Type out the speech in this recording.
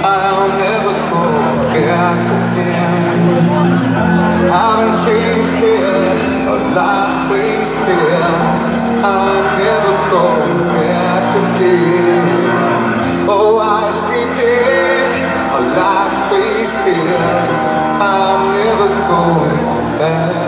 I'll never go back again. I've tasted a life wasted. I'm never going back again. Oh, I escaped a life wasted. I'm never going back.